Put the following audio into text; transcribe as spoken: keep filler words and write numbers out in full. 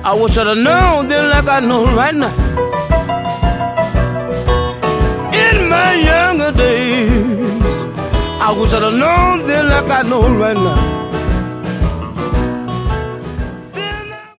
I wish I'd have known then like I know right now. In my younger days, I wish I'd have known then like I know right now.